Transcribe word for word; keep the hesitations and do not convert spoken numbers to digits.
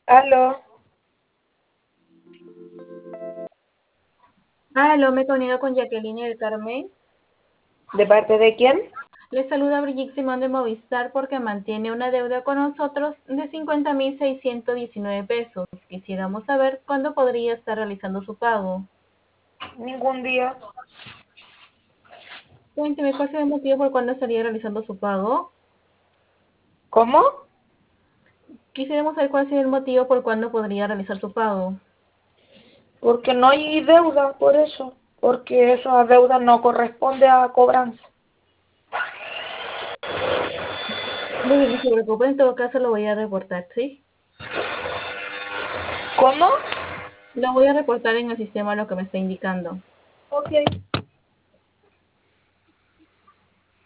Aló, Aló, me comunico con Jacqueline del Carmen. ¿de parte de quién? Le saluda Brigitte Simón de Movistar porque mantiene una deuda con nosotros de cincuenta mil seiscientos diecinueve pesos. Quisiéramos saber cuándo podría estar realizando su pago. Ningún día. Cuénteme cuál es el motivo por cuándo estaría realizando su pago. ¿Cómo? Quisiéramos saber cuál es el motivo por cuándo podría realizar su pago. Porque no hay deuda, por eso. Porque esa deuda no corresponde a cobranza. Muy bien, no se preocupe, en todo caso lo voy a reportar, ¿sí? ¿Cómo? Lo voy a reportar en el sistema lo que me está indicando. Ok.